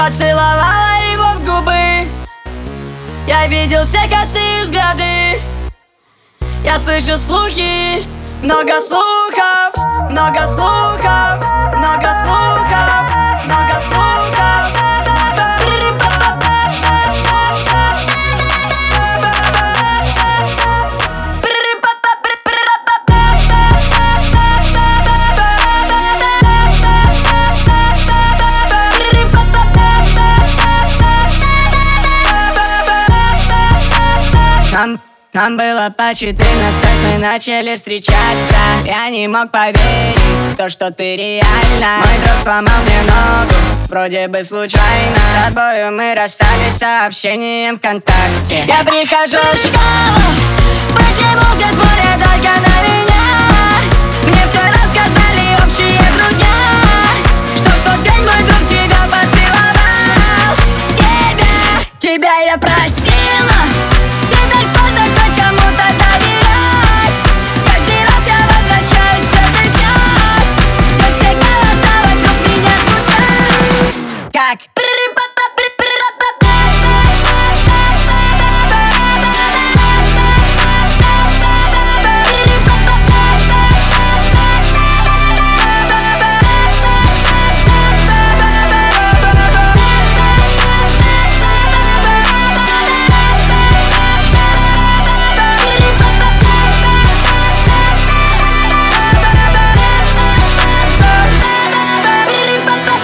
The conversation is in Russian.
поцеловала его в губы. Я видел все косые взгляды. Я слышал слухи, много слухов, много слухов, много слухов, много слухов, много слухов. Нам было по 14, мы начали встречаться. Я не мог поверить в то, что ты реально. Мой друг сломал мне ногу, вроде бы случайно. С тобою мы расстались сообщением ВКонтакте. Я прихожу в школу, почему все смотрят только на меня? Мне все равно.